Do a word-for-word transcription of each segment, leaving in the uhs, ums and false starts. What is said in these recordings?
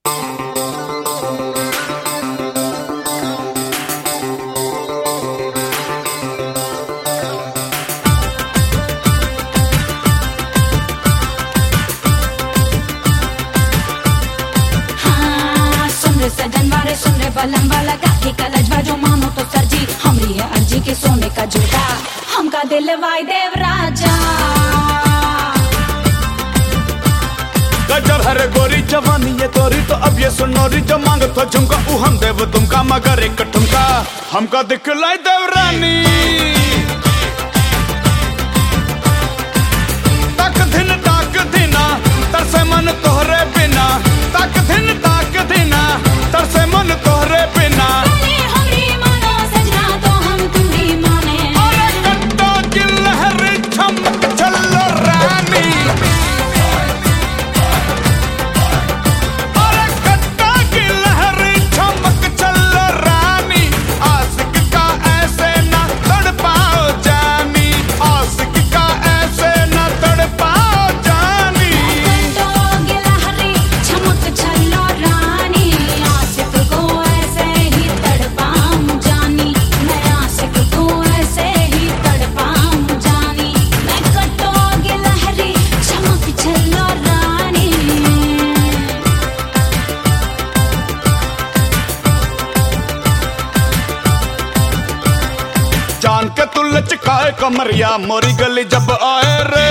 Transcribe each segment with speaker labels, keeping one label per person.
Speaker 1: सजन वाले सुन रे बलन वाला काठी का लजवा जो मानो तो सरजी हमरी है अर्जी के सोने का जूता हमका दिल वाई देव राजा
Speaker 2: गजब हरे गोरी जवानी ये तोरी तो अब ये सुनोरी जो मांग तो झुमका ऊ हम देव तुमका मगर एक ठुमका हमका दिखलाई देव रानी तक दिन ताक दिना तरसे मन तोहरे बिना तक दिन ताक दिना तरसे मन तोहरे बिना
Speaker 1: हमरी मानो सजना तो हम तुम्ही माने
Speaker 2: अरे कट्टा की लहर चमक चलो रानी अरे कट्टा की लहर चमक चलो रानी आशिक का ऐसे ना तड़पाओ जानी आशिक का ऐसे ना तड़पाओ जानी
Speaker 1: कट्टो की लहरी चमक चलो रानी आशिक को ऐसे ही तड़पाऊं जानी मैं आशिक को ऐसे ही तड़पाऊं जानी मैं कट्टो की लहरी चमक चलो रानी
Speaker 2: जान के तू लचकाए कमरिया मोरी गली जब आए रे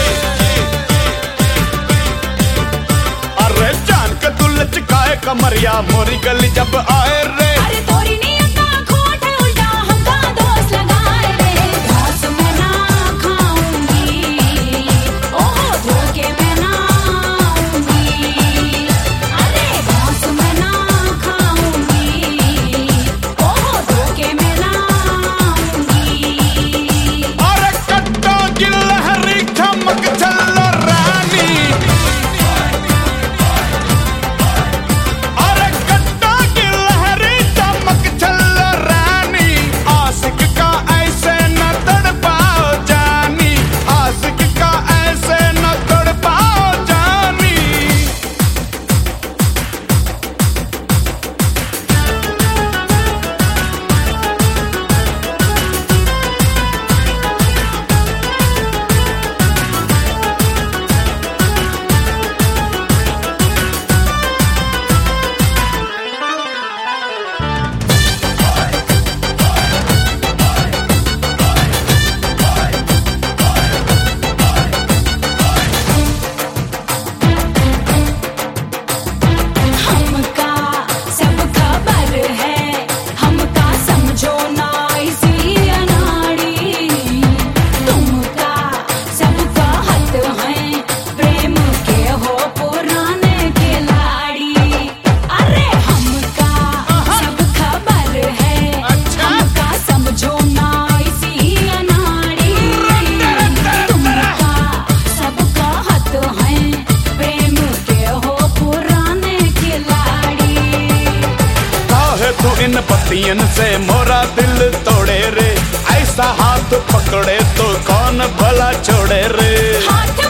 Speaker 2: अरे जान के तू लचकाए कमरिया मोरी गली जब आए रे
Speaker 1: अरे तोरी नियत खोट है उल्टा हमका दोस्त लगाए रे घास में ना खाऊंगी ओहो धोखे में ना आऊंगी अरे घास में ना खाऊंगी ओहो धोखे में ना आऊंगी
Speaker 2: अरे कट्टो की लहरी चमक चलो रानी अरे कट्टो की लहरी चमक चलो रानी आशिक का ऐसे न तड़पाओ जानी आशिक का ऐसे न तड़पाओ जानी
Speaker 1: हमका सब खबर है हमका समझो ना इसी अनाड़ी तुमका सब कहत हैं प्रेम के हो पुराने खिलाड़ी अरे हमका सब खबर है हमका समझो ना इसी अनाड़ी तुमका सब कहत हैं प्रेम के हो पुराने खिलाड़ी
Speaker 2: काहे तू इन पतियन से मोरा दिल तोड़े रे ऐसा हाथ पकड़े तो कौन भला छोड़े रे
Speaker 1: हाथ